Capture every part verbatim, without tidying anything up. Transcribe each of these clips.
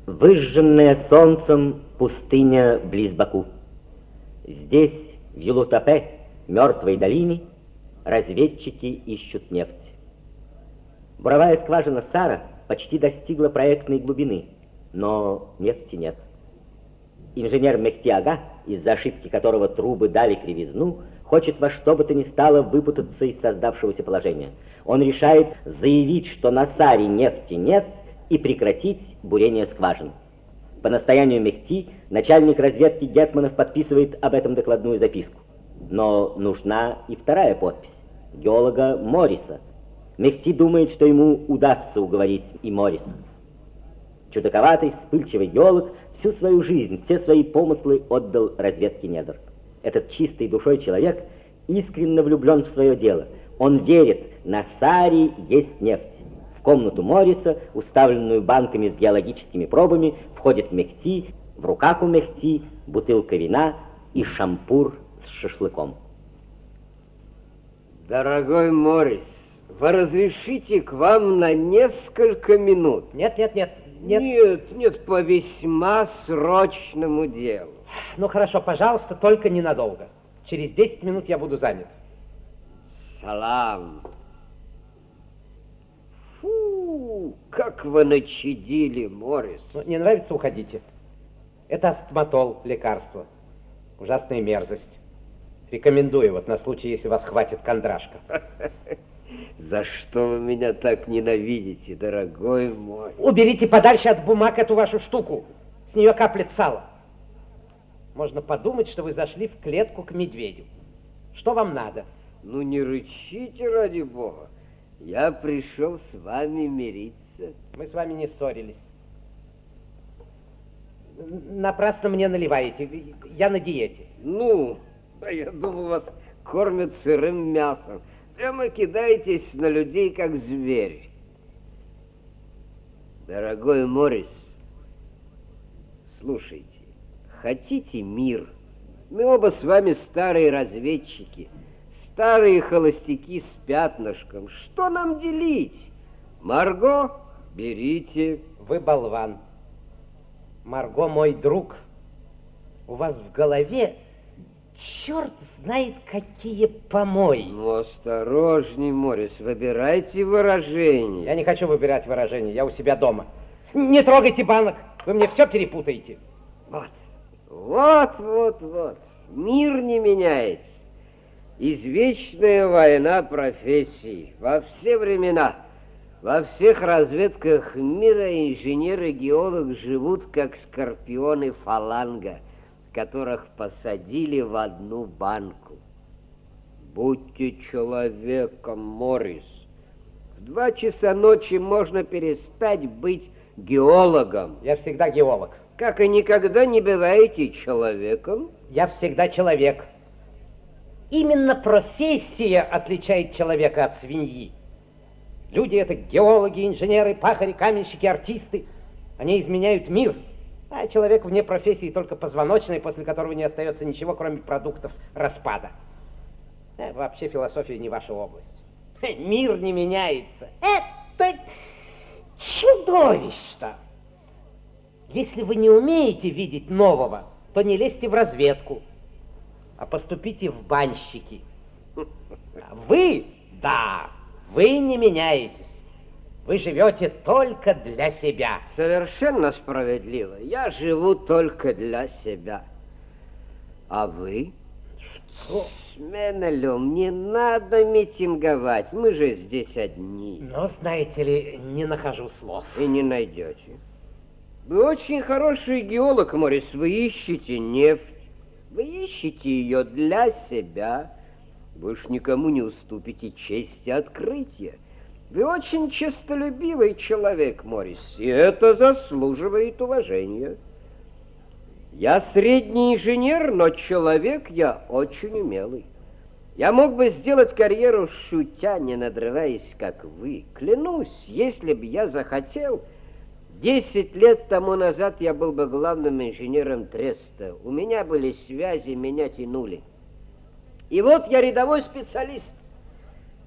Выжженная солнцем пустыня близ Баку. Здесь, в Юлутапе, мертвой долине, разведчики ищут нефть. Буровая скважина Сара почти достигла проектной глубины, но нефти нет. Инженер Мехти-ага, из-за ошибки которого трубы дали кривизну, хочет во что бы то ни стало выпутаться из создавшегося положения. Он решает заявить, что на Саре нефти нет, и прекратить бурение скважин. По настоянию Мехти начальник разведки Гетманов подписывает об этом докладную записку. Но нужна и вторая подпись — геолога Морриса. Мехти думает, что ему удастся уговорить и Морриса. Чудаковатый, вспыльчивый геолог всю свою жизнь, все свои помыслы отдал разведке недр. Этот чистой душой человек искренне влюблен в свое дело. Он верит, на Саре есть нефть. В комнату Морриса, уставленную банками с геологическими пробами, входит Мехти, в руках у Мехти бутылка вина и шампур с шашлыком. Дорогой Моррис, вы разрешите к вам на несколько минут? Нет, нет, нет. Нет, нет, нет, по весьма срочному делу. Ну хорошо, пожалуйста, только ненадолго. Через десять минут я буду занят. Салам. Фу, как вы начадили, Моррис. Ну, не нравится, уходите. Это астматол, лекарство. Ужасная мерзость. Рекомендую, вот на случай, если вас хватит кондрашка. За что вы меня так ненавидите, дорогой мой? Уберите подальше от бумаг эту вашу штуку. С нее каплет сала. Можно подумать, что вы зашли в клетку к медведю. Что вам надо? Ну, не рычите, ради бога. Я пришел с вами мириться. Мы с вами не ссорились. Напрасно мне наливаете. Я на диете. Ну, я думал, вас кормят сырым мясом. Прямо кидаетесь на людей, как звери. Дорогой Моррис, слушайте, хотите мир? Мы оба с вами старые разведчики, старые холостяки с пятнышком. Что нам делить? Марго, берите. Вы болван. Марго мой друг. У вас в голове черт знает какие помои. Ну, осторожней, Моррис, выбирайте выражение. Я не хочу выбирать выражение, я у себя дома. Не трогайте банок, вы мне все перепутаете. Вот, вот, вот, вот. Мир не меняется. Извечная война профессий во все времена. Во всех разведках мира инженеры и геолог живут, как скорпионы фаланга, которых посадили в одну банку. Будьте человеком, Моррис. В два часа ночи можно перестать быть геологом. Я всегда геолог. Как и никогда не бываете человеком? Я всегда человек. Именно профессия отличает человека от свиньи. Люди — это геологи, инженеры, пахари, каменщики, артисты. Они изменяют мир. А человек вне профессии только позвоночный, после которого не остается ничего, кроме продуктов распада. Э, вообще философия не ваша область. Э, мир не меняется. Это чудовищно. Если вы не умеете видеть нового, то не лезьте в разведку, а поступите в банщики. Вы, да, вы не меняетесь. Вы живете только для себя. Совершенно справедливо. Я живу только для себя. А вы? Что? Сменелем, не надо митинговать. Мы же здесь одни. Но, знаете ли, не нахожу слов. И не найдете. Вы очень хороший геолог, Моррис. Вы ищете нефть. Вы ищете ее для себя. Вы уж никому не уступите чести открытия. Вы очень честолюбивый человек, Моррис, и это заслуживает уважения. Я средний инженер, но человек я очень умелый. Я мог бы сделать карьеру шутя, не надрываясь, как вы. Клянусь, если бы я захотел, десять лет тому назад я был бы главным инженером Треста. У меня были связи, меня тянули. И вот я рядовой специалист.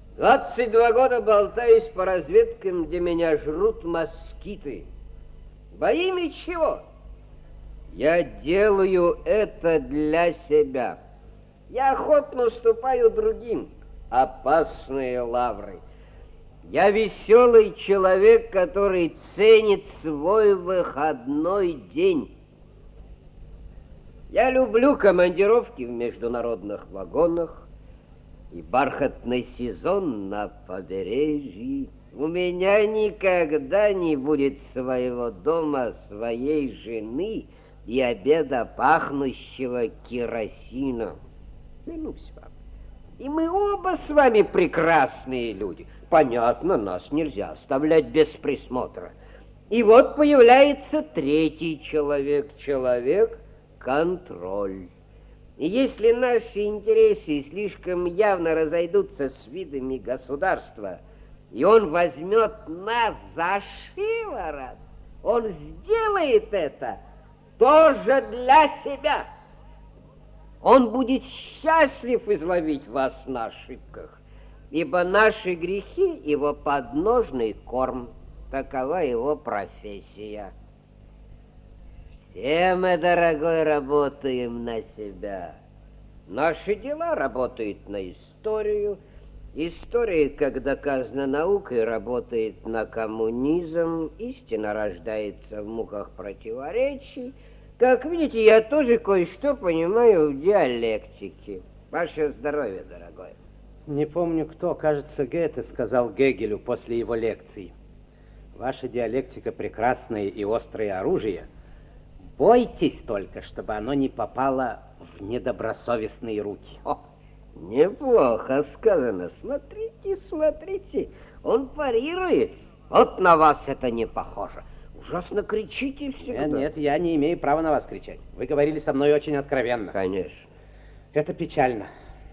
двадцать два года болтаюсь по разведкам, где меня жрут москиты. Во имя чего? Я делаю это для себя. Я охотно уступаю другим опасные лавры. Я веселый человек, который ценит свой выходной день. Я люблю командировки в международных вагонах и бархатный сезон на побережье. У меня никогда не будет своего дома, своей жены и обеда, пахнущего керосином. Клянусь вам. И мы оба с вами прекрасные люди. Понятно, нас нельзя оставлять без присмотра. И вот появляется третий человек, человек контроль. И если наши интересы слишком явно разойдутся с видами государства, и он возьмет нас за шиворот, он сделает это тоже для себя. Он будет счастлив изловить вас на ошибках, ибо наши грехи — его подножный корм. Такова его профессия. Все мы, дорогой, работаем на себя. Наши дела работают на историю. История, как доказано наукой, работает на коммунизм. Истина рождается в муках противоречий. Как видите, я тоже кое-что понимаю в диалектике. Ваше здоровье, дорогой. Не помню кто, кажется, Гете сказал Гегелю после его лекции: ваша диалектика — прекрасное и острое оружие. Бойтесь только, чтобы оно не попало в недобросовестные руки. О, неплохо сказано. Смотрите, смотрите, он парирует. Вот на вас это не похоже. Ужасно кричите всегда. Нет, нет, я не имею права на вас кричать. Вы говорили со мной очень откровенно. Конечно. Это печально.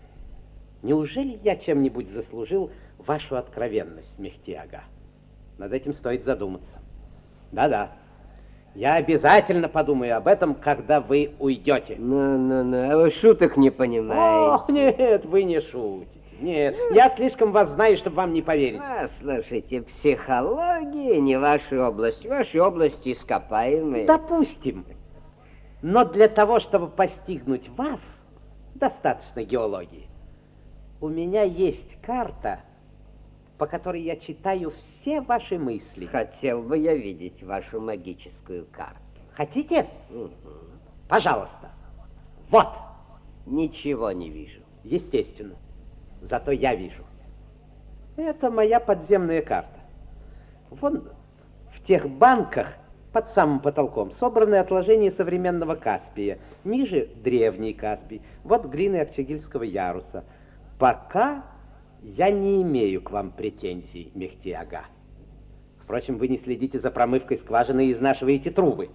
Неужели я чем-нибудь заслужил вашу откровенность, Мехти-ага? Над этим стоит задуматься. Да-да. Я обязательно подумаю об этом, когда вы уйдете. Ну-ну-ну, а вы шуток не понимаете. О, нет, вы не шутите. Нет, я слишком вас знаю, чтобы вам не поверить. А, слушайте, психология не ваша область. Ваша область ископаемая. Допустим. Но для того, чтобы постигнуть вас, достаточно геологии. У меня есть карта, по которой я читаю все ваши мысли. Хотел бы я видеть вашу магическую карту. Хотите? Угу. Пожалуйста. Вот. Ничего не вижу. Естественно. Зато я вижу. Это моя подземная карта. Вон в тех банках под самым потолком собраны отложения современного Каспия. Ниже древний Каспий. Вот глины Акчагильского яруса. Пока я не имею к вам претензий, Мехти-ага. Впрочем, вы не следите за промывкой скважины и изнашиваете трубы.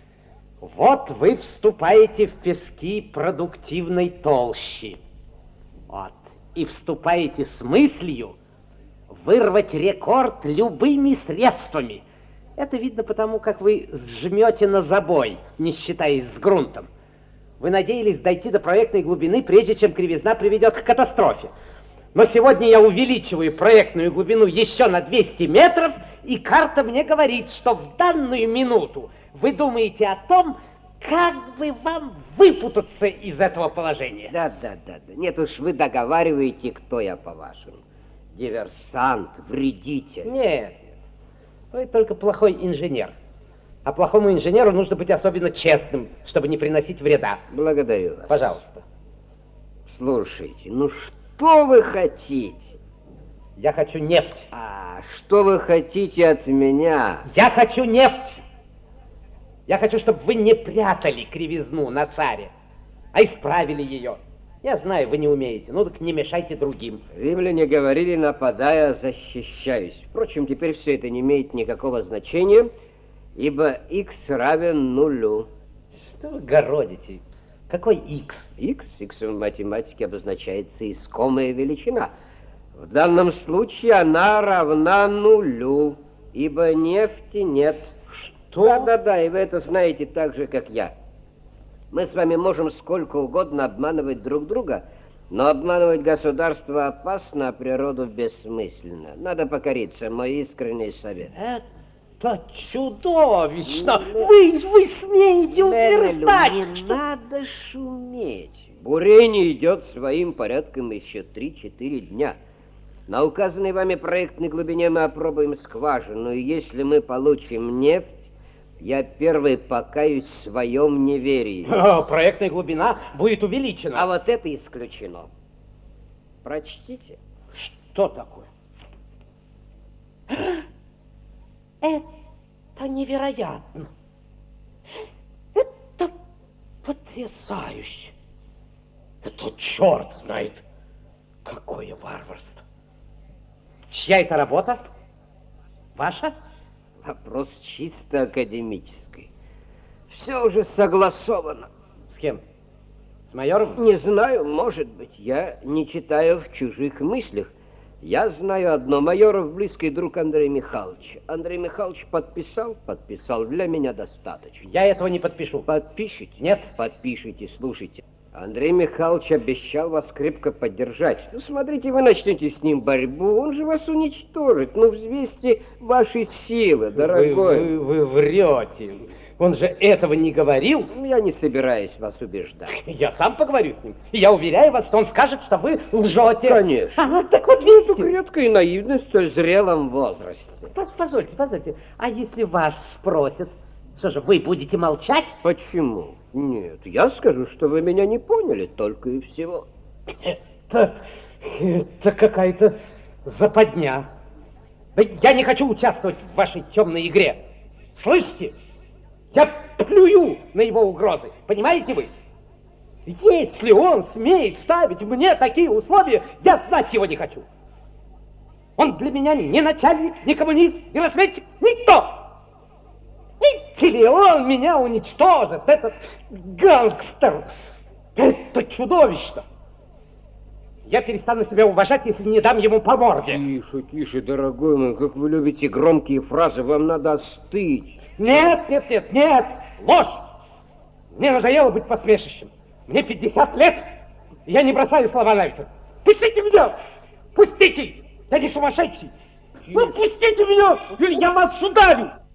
Вот вы вступаете в пески продуктивной толщи. Вот. И вступаете с мыслью вырвать рекорд любыми средствами. Это видно потому, как вы сжмете на забой, не считаясь с грунтом. Вы надеялись дойти до проектной глубины, прежде чем кривизна приведет к катастрофе. Но сегодня я увеличиваю проектную глубину еще на двести метров, и карта мне говорит, что в данную минуту вы думаете о том, как бы вам выпутаться из этого положения. Да, да, да, да. Нет уж, вы договариваете, кто я, по-вашему. Диверсант, вредитель. Нет, вы только плохой инженер. А плохому инженеру нужно быть особенно честным, чтобы не приносить вреда. Благодарю вас. Пожалуйста. Слушайте, ну что вы хотите? Я хочу нефть. А что вы хотите от меня? Я хочу нефть. Я хочу, чтобы вы не прятали кривизну на царе, а исправили ее. Я знаю, вы не умеете, ну так не мешайте другим. Римляне говорили: нападая, защищаюсь. Впрочем, теперь все это не имеет никакого значения, ибо х равен нулю. Что вы городите? Какой х? Х, х в математике обозначается искомая величина. В данном случае она равна нулю, ибо нефти нет. Что? Да-да-да, и вы это знаете так же, как я. Мы с вами можем сколько угодно обманывать друг друга, но обманывать государство опасно, а природу бессмысленно. Надо покориться, мой искренний совет. Это, Это чудовищно! Вы, вы смеете утверждать, не что... надо шуметь. Бурение идет своим порядком еще три-четыре дня. На указанной вами проектной глубине мы опробуем скважину, и если мы получим нефть, я первый покаюсь в своем неверии. О, проектная глубина будет увеличена. А вот это исключено. Прочтите. Что такое? Это невероятно. Это потрясающе. Это черт знает, какое варварство. Чья это работа? Ваша? Вопрос чисто академический. Все уже согласовано. С кем? С майором? Не знаю, может быть. Я не читаю в чужих мыслях. Я знаю одно. Майоров близкий друг Андрея Михайловича. Андрей Михайлович подписал? Подписал. Для меня достаточно. Я этого не подпишу. Подпишите? Нет. Подпишите, слушайте. Андрей Михайлович обещал вас крепко поддержать. Ну, смотрите, вы начнете с ним борьбу, он же вас уничтожит. Ну, взвесьте ваши силы, дорогой. Вы, вы, вы врете. Он же этого не говорил. Я не собираюсь вас убеждать. Я сам поговорю с ним. И я уверяю вас, что он скажет, что вы лжете. Конечно. А, так вот видите. Редкая наивность в столь зрелом возрасте. Позвольте, позвольте. А если вас спросят, что же, вы будете молчать? Почему? Нет, я скажу, что вы меня не поняли, только и всего. Это, это какая-то западня. Да я не хочу участвовать в вашей темной игре. Слышите? Я плюю на его угрозы. Понимаете вы? Если он смеет ставить мне такие условия, я знать его не хочу. Он для меня не начальник, не коммунист, не разведчик, никто. Или он меня уничтожит, этот гангстер. Это чудовищно. Я перестану себя уважать, если не дам ему по морде. Тише, тише, дорогой мой, как вы любите громкие фразы, вам надо остыть. Нет, нет, нет, нет, ложь. Мне надоело быть посмешищем. Мне пятьдесят лет, и я не бросаю слова на ветер. Пустите меня! Пустите! Я не сумасшедший! Ну, пустите меня, или я вас ударю!